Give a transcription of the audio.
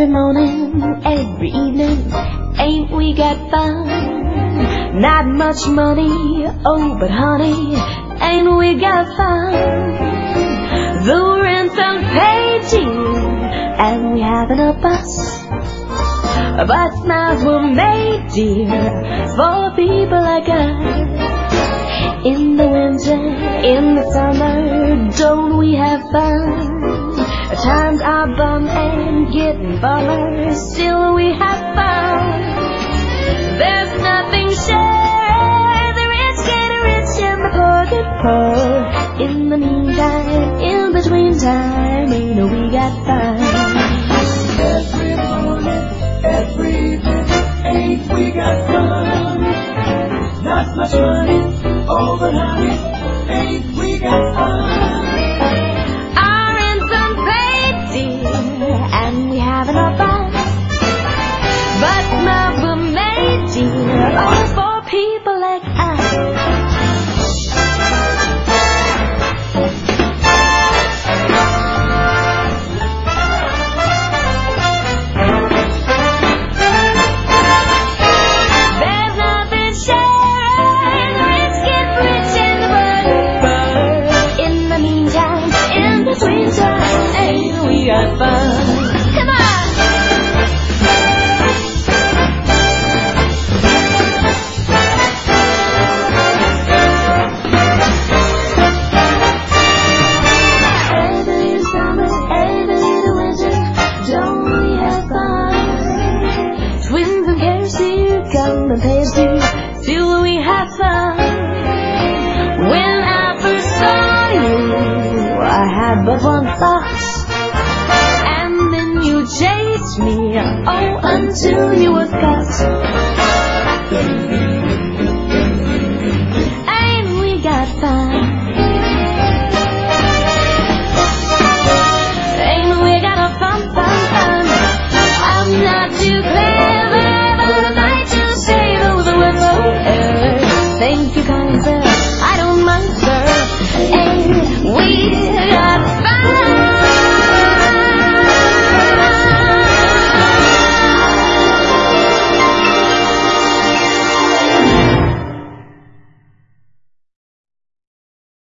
Every morning, every evening, ain't we got fun? Not much money, oh but honey, ain't we got fun? The rent's unpaid, dear, and we haven't a bus, but smiles were made, dear, for people like us. In the winter, in the summer, don't we have fun? Times are bum and getting bummer, still we have fun. There's nothing sure, the rich get rich and the poor get poor. In the meantime, in between time, you know we got fun. Every morning, every evening, ain't we got fun? Not much money, oh but honey, ain't we got fun? And we haven't a bus, but love were made, dear, all for people like us. There's nothing sure, the rich get rich and the poor get poor. In the meantime, in between time, ain't we got fun? Come and pay us due, do we have fun? When I first saw you, I had but one thought, and then you chased me, oh, until you were cut.